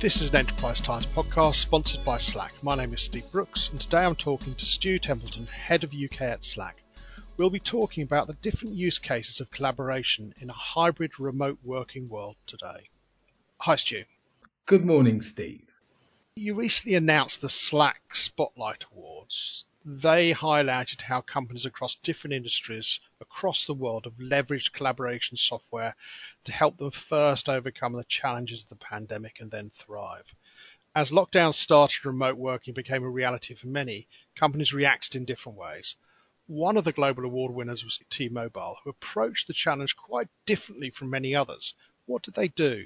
This is an Enterprise Times podcast sponsored by Slack. My name is Steve Brooks, and today I'm talking to Stu Templeton, Head of UK at Slack. We'll be talking about the different use cases of collaboration in a hybrid remote working world today. Hi, Stu. Good morning, Steve. You recently announced the Slack Spotlight Awards. They highlighted how companies across different industries across the world have leveraged collaboration software to help them first overcome the challenges of the pandemic and then thrive. As lockdown started, remote working became a reality for many, companies reacted in different ways. One of the global award winners was T-Mobile, who approached the challenge quite differently from many others. What did they do?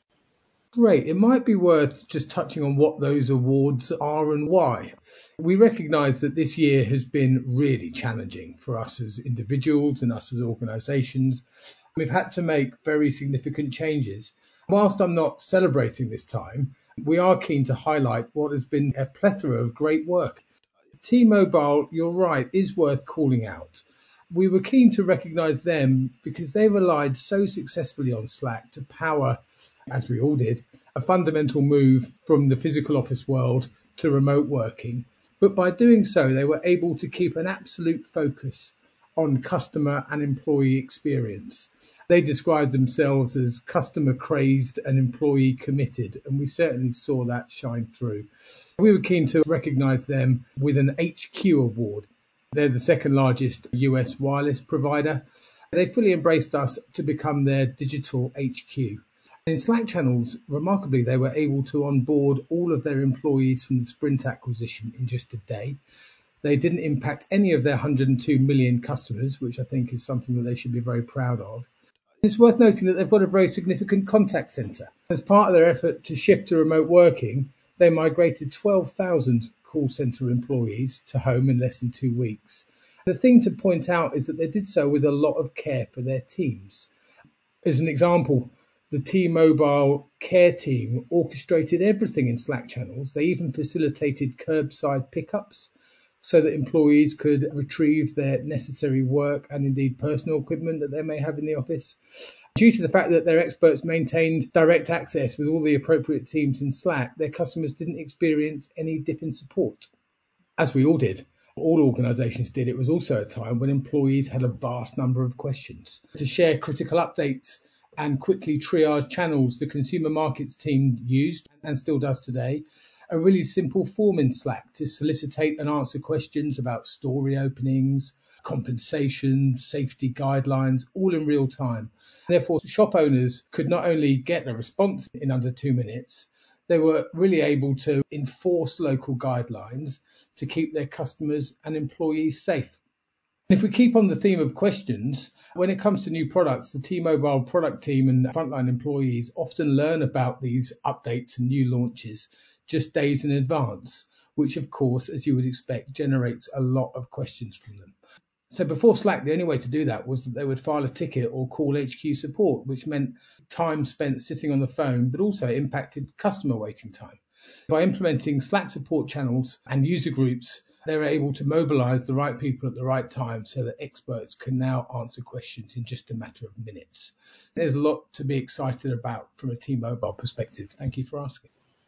Great. It might be worth just touching on what those awards are and why. We recognise that this year has been really challenging for us as individuals and us as organisations. We've had to make very significant changes. Whilst I'm not celebrating this time, we are keen to highlight what has been a plethora of great work. T-Mobile, you're right, is worth calling out. We were keen to recognise them because they relied so successfully on Slack to power, as we all did, a fundamental move from the physical office world to remote working. But by doing so, they were able to keep an absolute focus on customer and employee experience. They described themselves as customer crazed and employee committed, and we certainly saw that shine through. We were keen to recognise them with an HQ award. They're the second largest US wireless provider. They fully embraced us to become their digital HQ. In Slack channels, remarkably, they were able to onboard all of their employees from the Sprint acquisition in just a day. They didn't impact any of their 102 million customers, which I think is something that they should be very proud of. It's worth noting that they've got a very significant contact centre. As part of their effort to shift to remote working, they migrated 12,000 call centre employees to home in less than 2 weeks. The thing to point out is that they did so with a lot of care for their teams. As an example, the T-Mobile care team orchestrated everything in Slack channels. They even facilitated curbside pickups so that employees could retrieve their necessary work and indeed personal equipment that they may have in the office. Due to the fact that their experts maintained direct access with all the appropriate teams in Slack, their customers didn't experience any dip in support. As we all did, all organisations did, it was also a time when employees had a vast number of questions. To share critical updates and quickly triage channels, the consumer markets team used and still does today a really simple form in Slack to solicitate and answer questions about store reopenings, compensation, safety guidelines, all in real time. Therefore, shop owners could not only get a response in under 2 minutes, they were really able to enforce local guidelines to keep their customers and employees safe. If we keep on the theme of questions, when it comes to new products, the T-Mobile product team and frontline employees often learn about these updates and new launches just days in advance, which of course, as you would expect, generates a lot of questions from them. So before Slack, the only way to do that was that they would file a ticket or call HQ support, which meant time spent sitting on the phone, but also impacted customer waiting time. By implementing Slack support channels and user groups, they were able to mobilize the right people at the right time so that experts can now answer questions in just a matter of minutes. There's a lot to be excited about from a T-Mobile perspective. Thank you for asking.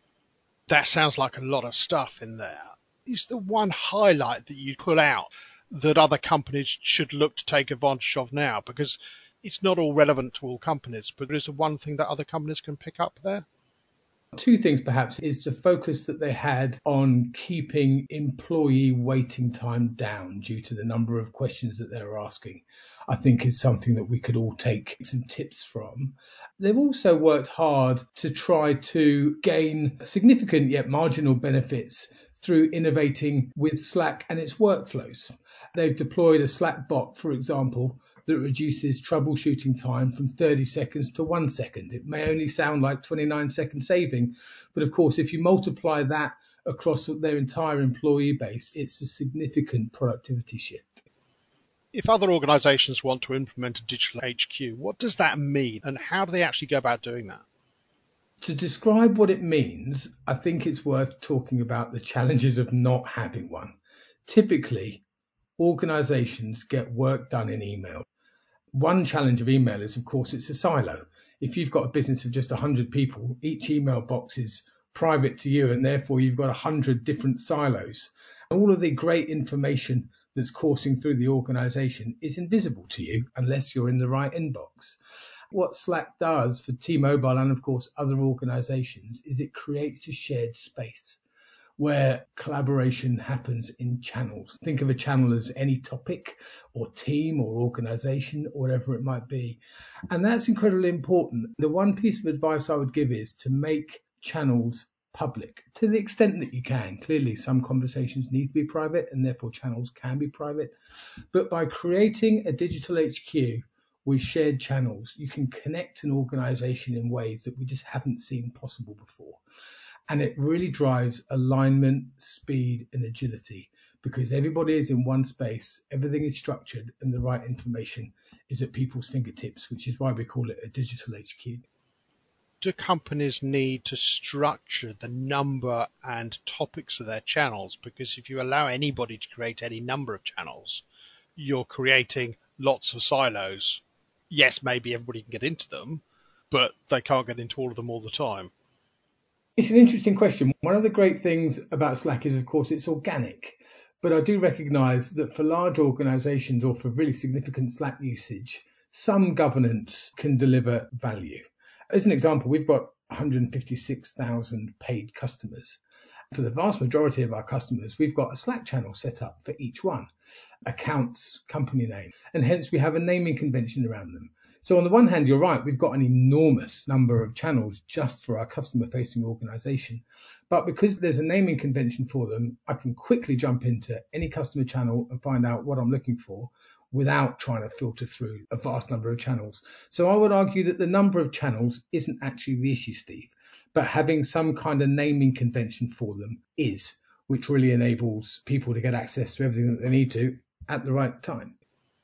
That sounds like a lot of stuff in there. Is there one highlight that you pull out that other companies should look to take advantage of now? Because it's not all relevant to all companies, but is there one thing that other companies can pick up there? Two things perhaps is the focus that they had on keeping employee waiting time down due to the number of questions that they were asking. I think is something that we could all take some tips from. They've also worked hard to try to gain significant yet marginal benefits through innovating with Slack and its workflows. They've deployed a Slack bot, for example, that reduces troubleshooting time from 30 seconds to 1 second. It may only sound like 29-second saving, but of course, if you multiply that across their entire employee base, it's a significant productivity shift. If other organisations want to implement a digital HQ, what does that mean and how do they actually go about doing that? To describe what it means, I think it's worth talking about the challenges of not having one. Typically, organisations get work done in email. One challenge of email is, of course, it's a silo. If you've got a business of just 100 people, each email box is private to you, and therefore you've got 100 different silos. All of the great information that's coursing through the organization is invisible to you unless you're in the right inbox. What Slack does for T-Mobile and of course other organizations is it creates a shared space where collaboration happens in channels. Think of a channel as any topic or team or organization or whatever it might be. And that's incredibly important. The one piece of advice I would give is to make channels public to the extent that you can. Clearly, some conversations need to be private and therefore channels can be private. But by creating a digital HQ with shared channels, you can connect an organization in ways that we just haven't seen possible before. And it really drives alignment, speed, and agility because everybody is in one space, everything is structured, and the right information is at people's fingertips, which is why we call it a digital HQ. Do companies need to structure the number and topics of their channels? Because if you allow anybody to create any number of channels, you're creating lots of silos. Yes, maybe everybody can get into them, but they can't get into all of them all the time. It's an interesting question. One of the great things about Slack is, of course, it's organic. But I do recognize that for large organizations or for really significant Slack usage, some governance can deliver value. As an example, we've got 156,000 paid customers. For the vast majority of our customers, we've got a Slack channel set up for each one, accounts, company name, and hence we have a naming convention around them. So on the one hand, you're right, we've got an enormous number of channels just for our customer-facing organization. But because there's a naming convention for them, I can quickly jump into any customer channel and find out what I'm looking for without trying to filter through a vast number of channels. So I would argue that the number of channels isn't actually the issue, Steve, but having some kind of naming convention for them is, which really enables people to get access to everything that they need to at the right time.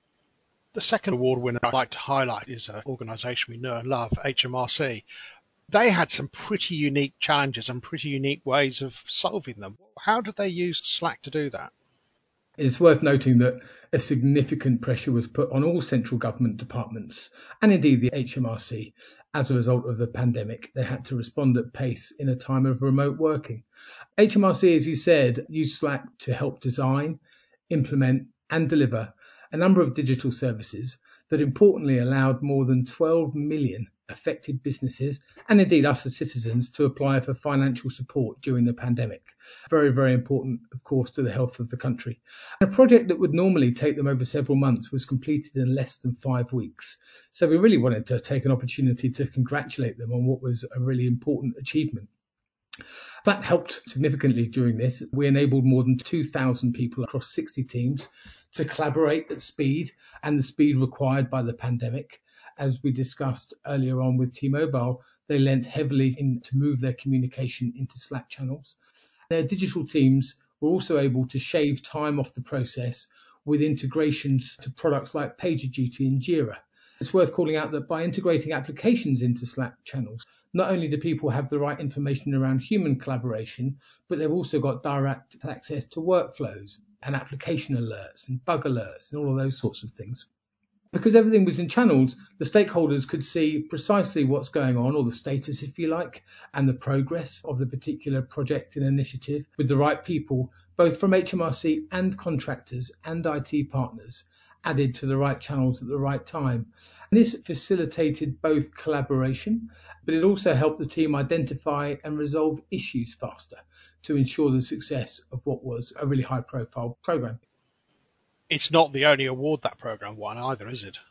The second award winner I'd like to highlight is an organisation we know and love, HMRC. They had some pretty unique challenges and pretty unique ways of solving them. How did they use Slack to do that? It's worth noting that a significant pressure was put on all central government departments and indeed the HMRC as a result of the pandemic. They had to respond at pace in a time of remote working. HMRC, as you said, used Slack to help design, implement and deliver a number of digital services that importantly allowed more than 12 million affected businesses and indeed us as citizens to apply for financial support during the pandemic. Very, very important, of course, to the health of the country. A project that would normally take them over several months was completed in less than 5 weeks. So we really wanted to take an opportunity to congratulate them on what was a really important achievement. That helped significantly during this. We enabled more than 2,000 people across 60 teams to collaborate at speed and the speed required by the pandemic. As we discussed earlier on with T-Mobile, they lent heavily in to move their communication into Slack channels. Their digital teams were also able to shave time off the process with integrations to products like PagerDuty and Jira. It's worth calling out that by integrating applications into Slack channels, not only do people have the right information around human collaboration, but they've also got direct access to workflows and application alerts and bug alerts and all of those sorts of things. Because everything was in channels, the stakeholders could see precisely what's going on, or the status, if you like, and the progress of the particular project and initiative with the right people, both from HMRC and contractors and IT partners, added to the right channels at the right time. And this facilitated both collaboration, but it also helped the team identify and resolve issues faster to ensure the success of what was a really high-profile program. It's not the only award that program won either, is it?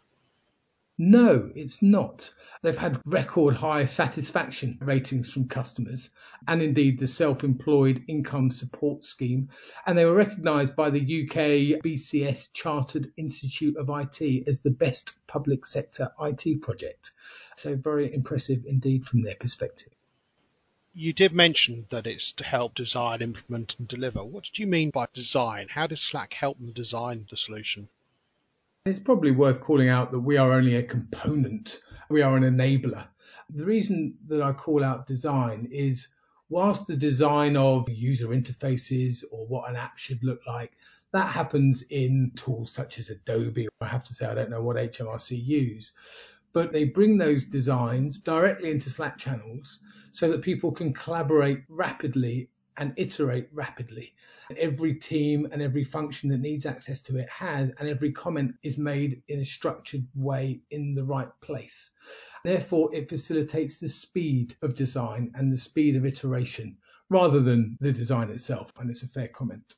No, it's not. They've had record high satisfaction ratings from customers and indeed the self-employed income support scheme. And they were recognised by the UK BCS Chartered Institute of IT as the best public sector IT project. So very impressive indeed from their perspective. You did mention that it's to help design, implement and deliver. What did you mean by design? How does Slack help them design the solution? It's probably worth calling out that we are only a component. We are an enabler. The reason that I call out design is whilst the design of user interfaces or what an app should look like, that happens in tools such as Adobe. I have to say, I don't know what HMRC use. but they bring those designs directly into Slack channels so that people can collaborate rapidly and iterate rapidly. Every team and every function that needs access to it has, and every comment is made in a structured way in the right place. Therefore, it facilitates the speed of design and the speed of iteration rather than the design itself. And it's a fair comment.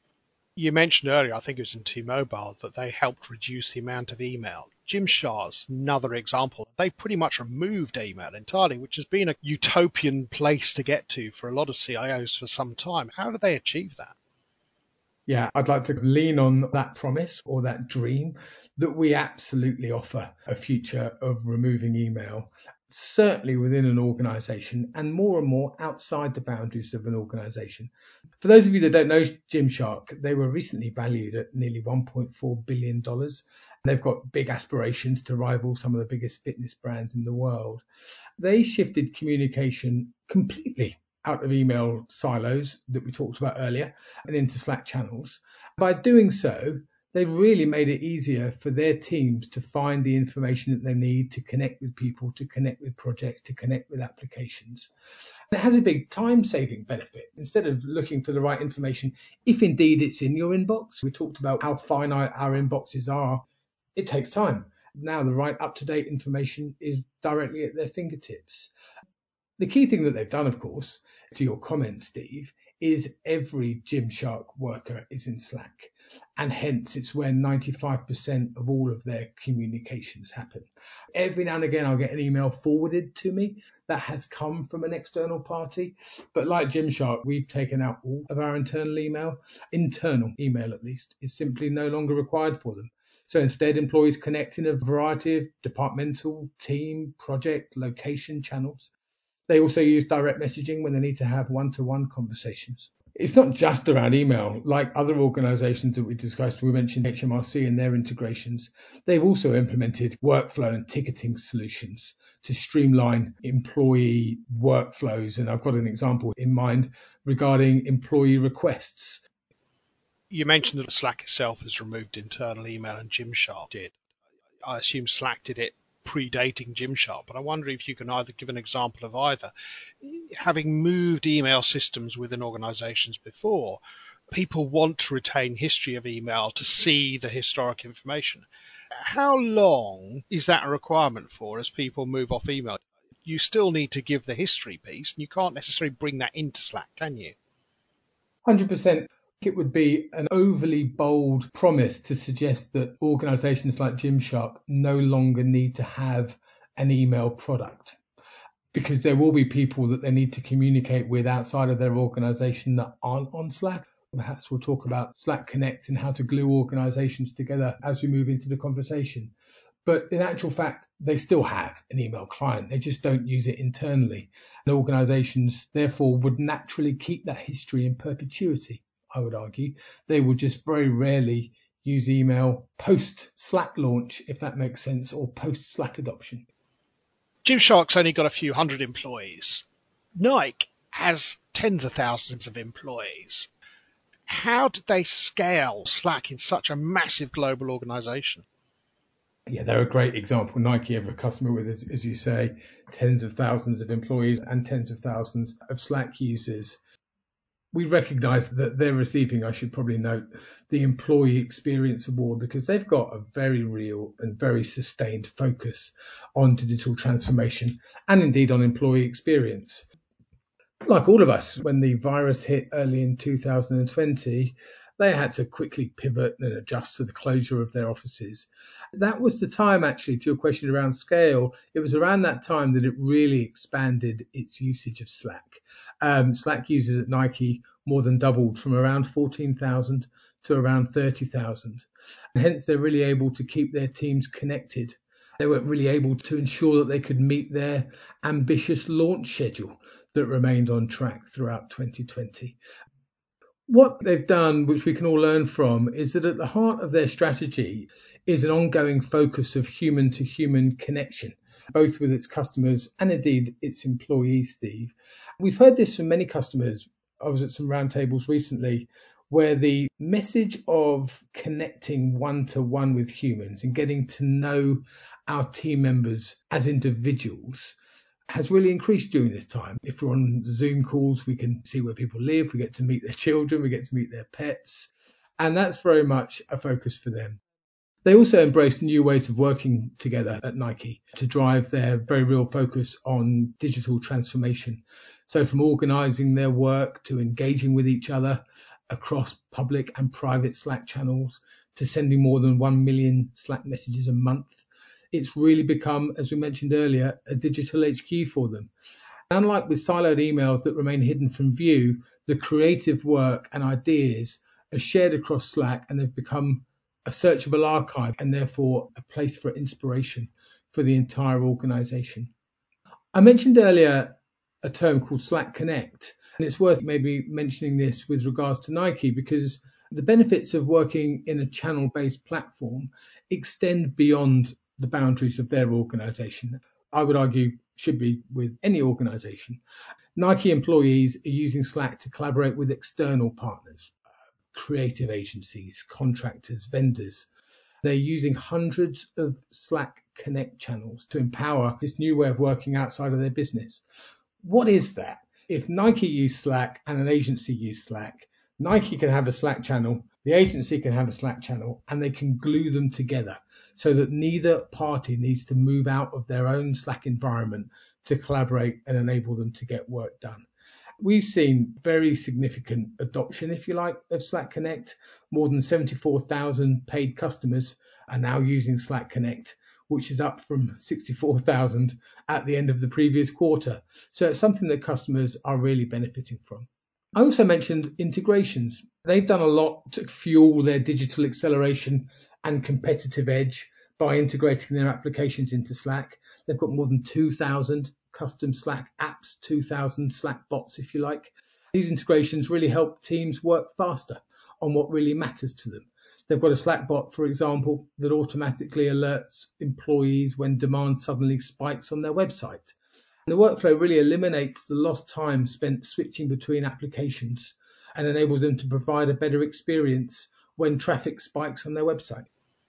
You mentioned earlier, I think it was in T-Mobile, that they helped reduce the amount of email. Gymshark's another example. They pretty much removed email entirely, which has been a utopian place to get to for a lot of CIOs for some time. How did they achieve that? Yeah, I'd like to lean on that promise or that dream that we absolutely offer a future of removing email, certainly within an organization and more outside the boundaries of an organization. For those of you that don't know Gymshark, they were recently valued at nearly $1.4 billion. They've got big aspirations to rival some of the biggest fitness brands in the world. They shifted communication completely out of email silos that we talked about earlier and into Slack channels. By doing so, they've really made it easier for their teams to find the information that they need to connect with people, to connect with projects, to connect with applications. And it has a big time-saving benefit. Instead of looking for the right information, if indeed it's in your inbox, we talked about how finite our inboxes are, it takes time. Now the right up-to-date information is directly at their fingertips. The key thing that they've done, of course, to your comment, Steve, is every Gymshark worker is in Slack. And hence it's where 95% of all of their communications happen. Every now and again, I'll get an email forwarded to me that has come from an external party. But like Gymshark, we've taken out all of our internal email. Internal email, at least, is simply no longer required for them. So instead, employees connect in a variety of departmental, team, project, location channels. They also use direct messaging when they need to have one-to-one conversations. It's not just around email. Like other organizations that we discussed, we mentioned HMRC and their integrations. They've also implemented workflow and ticketing solutions to streamline employee workflows. And I've got an example in mind regarding employee requests. You mentioned that Slack itself has removed internal email and Gymshark did. I assume Slack did it predating Gymshark, but I wonder if you can either give an example of either. Having moved email systems within organizations before, people want to retain history of email to see the historic information. How long is that a requirement for as people move off email? You still need to give the history piece, and you can't necessarily bring that into Slack, can you? 100%. It would be an overly bold promise to suggest that organizations like Gymshark no longer need to have an email product, because there will be people that they need to communicate with outside of their organization that aren't on Slack. Perhaps we'll talk about Slack Connect and how to glue organizations together as we move into the conversation. But in actual fact, they still have an email client. They just don't use it internally. And organizations, therefore, would naturally keep that history in perpetuity, I would argue. They will just very rarely use email post Slack launch, if that makes sense, or post Slack adoption. Gymshark's only got a few hundred employees. Nike has tens of thousands of employees. How did they scale Slack in such a massive global organization? Yeah, they're a great example. Nike have a customer with, as you say, tens of thousands of employees and tens of thousands of Slack users. We recognize that they're receiving, I should probably note, the Employee Experience Award because they've got a very real and very sustained focus on digital transformation and indeed on employee experience. Like all of us, when the virus hit early in 2020, they had to quickly pivot and adjust to the closure of their offices. That was the time, actually, to your question around scale, it was around that time that it really expanded its usage of Slack. Slack users at Nike more than doubled from around 14,000 to around 30,000. And hence, they're really able to keep their teams connected. They were really able to ensure that they could meet their ambitious launch schedule that remained on track throughout 2020. What they've done, which we can all learn from, is that at the heart of their strategy is an ongoing focus of human to human connection, both with its customers and indeed its employees, Steve. We've heard this from many customers. I was at some roundtables recently where the message of connecting one to one with humans and getting to know our team members as individuals has really increased during this time. If we're on Zoom calls, we can see where people live, we get to meet their children, we get to meet their pets, and that's very much a focus for them. They also embrace new ways of working together at Nike to drive their very real focus on digital transformation. So from organizing their work to engaging with each other across public and private Slack channels to sending more than 1 million Slack messages a month, it's really become, as we mentioned earlier, a digital HQ for them. Unlike with siloed emails that remain hidden from view, the creative work and ideas are shared across Slack and they've become a searchable archive and therefore a place for inspiration for the entire organization. I mentioned earlier a term called Slack Connect, and it's worth maybe mentioning this with regards to Nike because the benefits of working in a channel-based platform extend beyond the boundaries of their organization. I would argue should be with any organization. Nike employees are using Slack to collaborate with external partners, creative agencies, contractors, vendors. They're using hundreds of Slack Connect channels to empower this new way of working outside of their business. What is that? If Nike use Slack and an agency use Slack, Nike can have a Slack channel, the agency can have a Slack channel, and they can glue them together so that neither party needs to move out of their own Slack environment to collaborate and enable them to get work done. We've seen very significant adoption, if you like, of Slack Connect. More than 74,000 paid customers are now using Slack Connect, which is up from 64,000 at the end of the previous quarter. So it's something that customers are really benefiting from. I also mentioned integrations. They've done a lot to fuel their digital acceleration and competitive edge by integrating their applications into Slack. They've got more than 2,000 custom Slack apps, 2,000 Slack bots, if you like. These integrations really help teams work faster on what really matters to them. They've got a Slack bot, for example, that automatically alerts employees when demand suddenly spikes on their website. And the workflow really eliminates the lost time spent switching between applications and enables them to provide a better experience when traffic spikes on their website.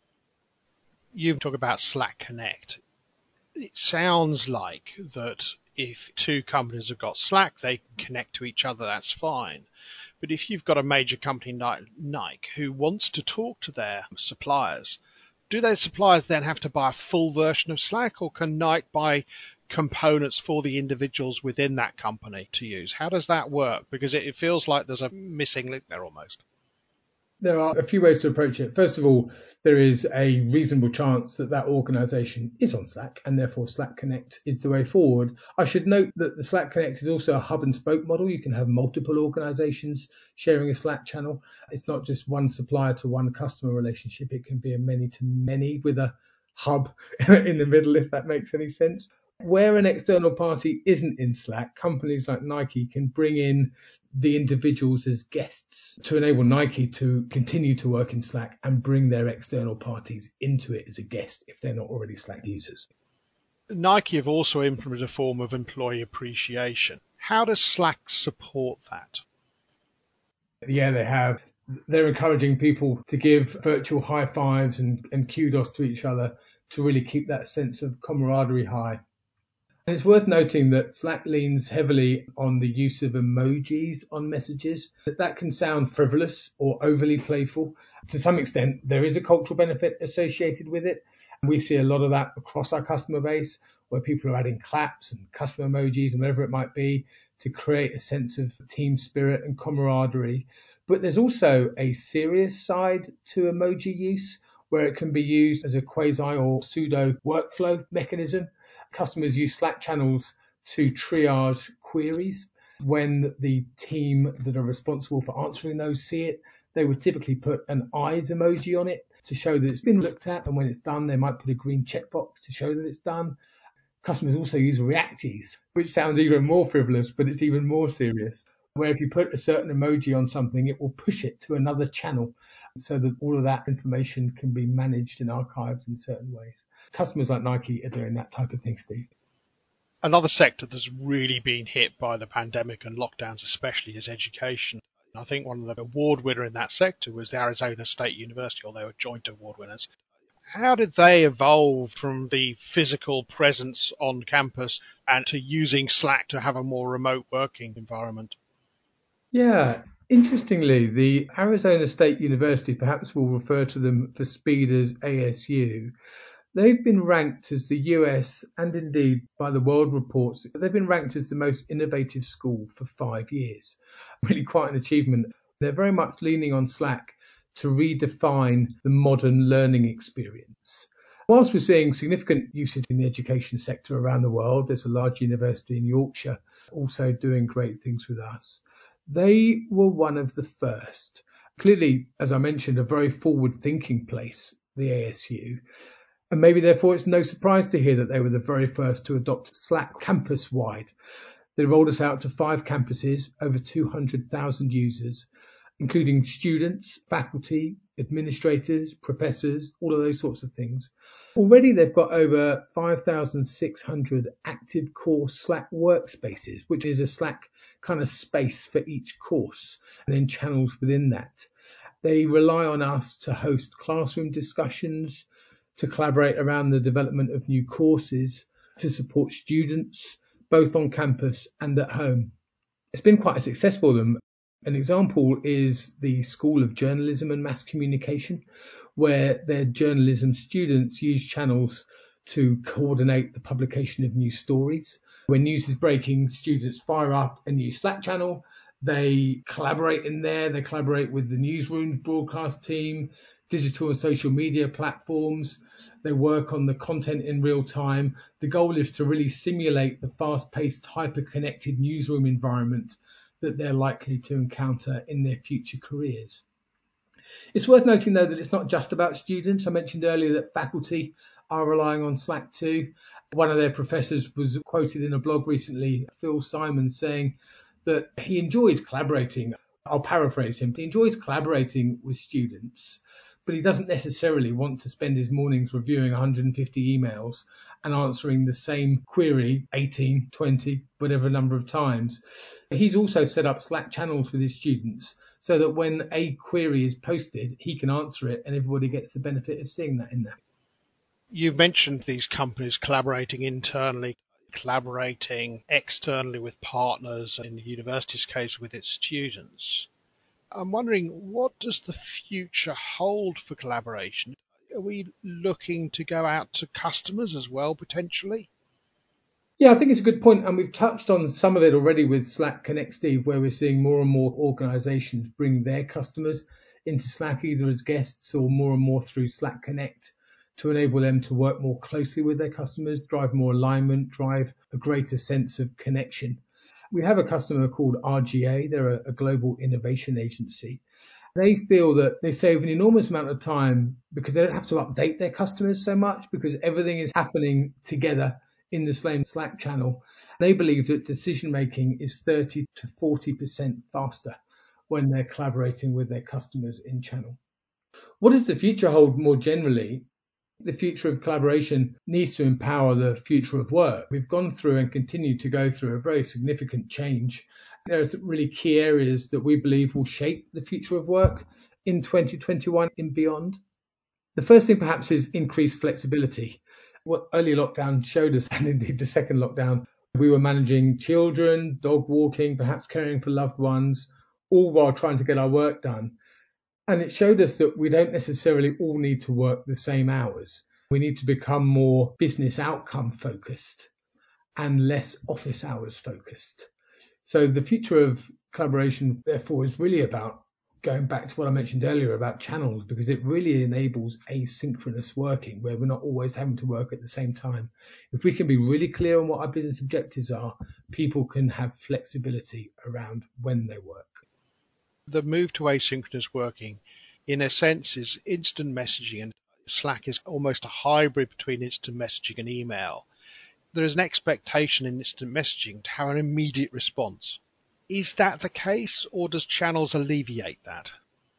You talk about Slack Connect. It sounds like that if two companies have got Slack, they can connect to each other, that's fine. But if you've got a major company like Nike who wants to talk to their suppliers, do those suppliers then have to buy a full version of Slack, or can Nike buy components for the individuals within that company to use? How does that work? Because it feels like there's a missing link there almost. There are a few ways to approach it. First of all, there is a reasonable chance that that organization is on Slack and therefore Slack Connect is the way forward. I should note that the Slack Connect is also a hub and spoke model. You can have multiple organizations sharing a Slack channel. It's not just one supplier to one customer relationship. It can be a many to many with a hub in the middle, if that makes any sense. Where an external party isn't in Slack, companies like Nike can bring in the individuals as guests to enable Nike to continue to work in Slack and bring their external parties into it as a guest if they're not already Slack users. Nike have also implemented a form of employee appreciation. How does Slack support that? Yeah, they have. They're encouraging people to give virtual high fives and kudos to each other to really keep that sense of camaraderie high. And it's worth noting that Slack leans heavily on the use of emojis on messages. That can sound frivolous or overly playful. To some extent, there is a cultural benefit associated with it. And we see a lot of that across our customer base, where people are adding claps and custom emojis and whatever it might be to create a sense of team spirit and camaraderie. But there's also a serious side to emoji use, where it can be used as a quasi or pseudo workflow mechanism. Customers use Slack channels to triage queries. When the team that are responsible for answering those see it, they would typically put an eyes emoji on it to show that it's been looked at. And when it's done, they might put a green checkbox to show that it's done. Customers also use reactees, which sounds even more frivolous, but it's even more serious, where if you put a certain emoji on something, it will push it to another channel so that all of that information can be managed and archived in certain ways. Customers like Nike are doing that type of thing, Steve. Another sector that's really been hit by the pandemic and lockdowns especially is education. I think one of the award winner in that sector was the Arizona State University, or they were joint award winners. How did they evolve from the physical presence on campus and to using Slack to have a more remote working environment? Yeah, interestingly, the Arizona State University, perhaps we'll refer to them for speed as ASU, they've been ranked as the US and indeed by the world reports, they've been ranked as the most innovative school for 5 years. Really quite an achievement. They're very much leaning on Slack to redefine the modern learning experience. Whilst we're seeing significant usage in the education sector around the world, there's a large university in Yorkshire also doing great things with us. They were one of the first. Clearly, as I mentioned, a very forward thinking place, the ASU. And maybe therefore it's no surprise to hear that they were the very first to adopt Slack campus wide. They rolled us out to 5 campuses, over 200,000 users, including students, faculty, administrators, professors, all of those sorts of things. Already they've got over 5,600 active course Slack workspaces, which is a Slack kind of space for each course, and then channels within that. They rely on us to host classroom discussions, to collaborate around the development of new courses, to support students, both on campus and at home. It's been quite a success for them. An example is the School of Journalism and Mass Communication, where their journalism students use channels to coordinate the publication of new stories. When news is breaking, students fire up a new Slack channel. They collaborate in there. They collaborate with the newsroom broadcast team, digital and social media platforms. They work on the content in real time. The goal is to really simulate the fast-paced, hyper-connected newsroom environment that they're likely to encounter in their future careers. It's worth noting, though, that it's not just about students. I mentioned earlier that faculty are relying on Slack too. One of their professors was quoted in a blog recently, Phil Simon, saying that he enjoys collaborating. I'll paraphrase him. He enjoys collaborating with students, but he doesn't necessarily want to spend his mornings reviewing 150 emails and answering the same query 18, 20, whatever number of times. He's also set up Slack channels with his students so that when a query is posted, he can answer it and everybody gets the benefit of seeing that in there. You've mentioned these companies collaborating internally, collaborating externally with partners, in the university's case with its students. I'm wondering, what does the future hold for collaboration? Are we looking to go out to customers as well, potentially? Yeah, I think it's a good point, and we've touched on some of it already with Slack Connect, Steve, where we're seeing more and more organizations bring their customers into Slack, either as guests or more through Slack Connect, to enable them to work more closely with their customers, drive more alignment, drive a greater sense of connection. We have a customer called RGA. They're a global innovation agency. They feel that they save an enormous amount of time because they don't have to update their customers so much because everything is happening together in the same Slack channel. They believe that decision making is 30 to 40% faster when they're collaborating with their customers in channel. What does the future hold more generally? The future of collaboration needs to empower the future of work. We've gone through and continue to go through a very significant change. There are some really key areas that we believe will shape the future of work in 2021 and beyond. The first thing perhaps is increased flexibility. What early lockdown showed us, and indeed the second lockdown, we were managing children, dog walking, perhaps caring for loved ones, all while trying to get our work done. And it showed us that we don't necessarily all need to work the same hours. We need to become more business outcome focused and less office hours focused. So the future of collaboration, therefore, is really about going back to what I mentioned earlier about channels, because it really enables asynchronous working where we're not always having to work at the same time. If we can be really clear on what our business objectives are, people can have flexibility around when they work. The move to asynchronous working, in a sense, is instant messaging, and Slack is almost a hybrid between instant messaging and email. There is an expectation in instant messaging to have an immediate response. Is that the case, or does channels alleviate that?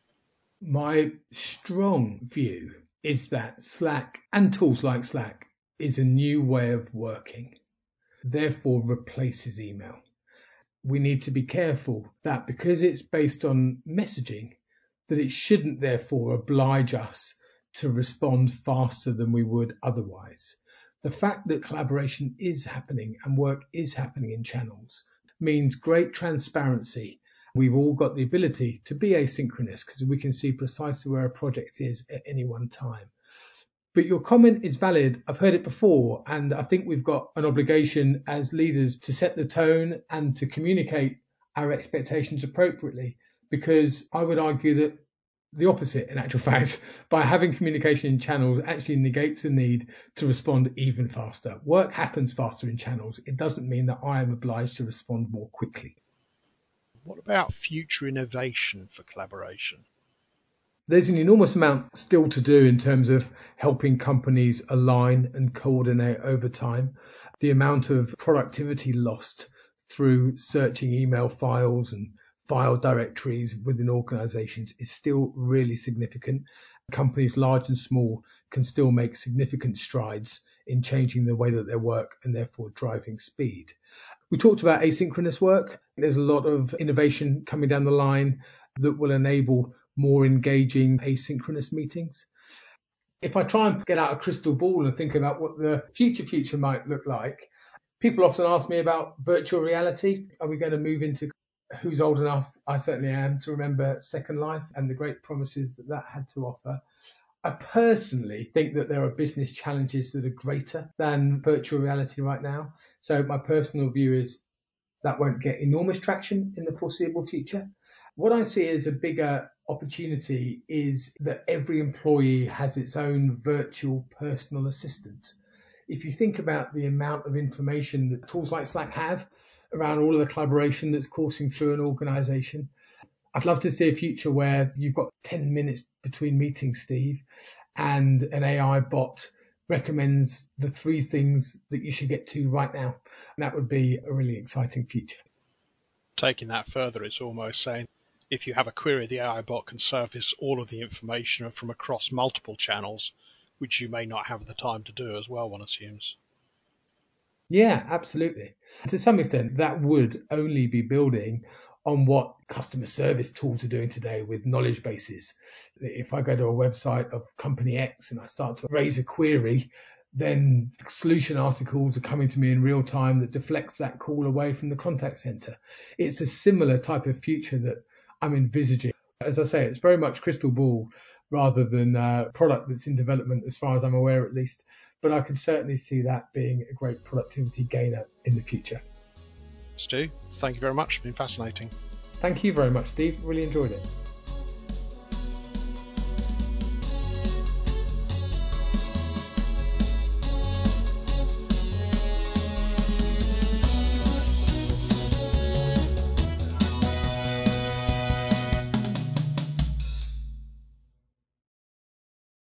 My strong view is that Slack and tools like Slack is a new way of working, therefore replaces email. we need to be careful that because it's based on messaging, that it shouldn't therefore oblige us to respond faster than we would otherwise. The fact that collaboration is happening and work is happening in channels means great transparency. We've all got the ability to be asynchronous because we can see precisely where a project is at any one time. But your comment is valid. I've heard it before, and I think we've got an obligation as leaders to set the tone and to communicate our expectations appropriately, because I would argue that the opposite, in actual fact, by having communication in channels actually negates the need to respond even faster. Work happens faster in channels. It doesn't mean that I am obliged to respond more quickly. What about future innovation for collaboration? There's an enormous amount still to do in terms of helping companies align and coordinate over time. The amount of productivity lost through searching email files and file directories within organizations is still really significant. Companies large and small can still make significant strides in changing the way that they work and therefore driving speed. We talked about asynchronous work. There's a lot of innovation coming down the line that will enable more engaging asynchronous meetings. If I try and get out a crystal ball and think about what the future might look like, people often ask me about virtual reality. Are we going to move into who's old enough? I certainly am to remember Second Life and the great promises that that had to offer. I personally think that there are business challenges that are greater than virtual reality right now. So my personal view is that won't get enormous traction in the foreseeable future. What I see as a bigger opportunity is that every employee has its own virtual personal assistant. If you think about the amount of information that tools like Slack have around all of the collaboration that's coursing through an organization, I'd love to see a future where you've got 10 minutes between meetings, Steve, and an AI bot recommends the 3 things that you should get to right now. And that would be a really exciting future. Taking that further, it's almost saying if you have a query, the AI bot can surface all of the information from across multiple channels, which you may not have the time to do as well, one assumes. Yeah, absolutely. To some extent, that would only be building on what customer service tools are doing today with knowledge bases. If I go to a website of company X and I start to raise a query, then solution articles are coming to me in real time that deflects that call away from the contact center. It's a similar type of future that I'm envisaging. As I say, it's very much crystal ball rather than a product that's in development, as far as I'm aware at least. But I can certainly see that being a great productivity gainer in the future. Stu, thank you very much. It's been fascinating. Thank you very much, Steve. Really enjoyed it.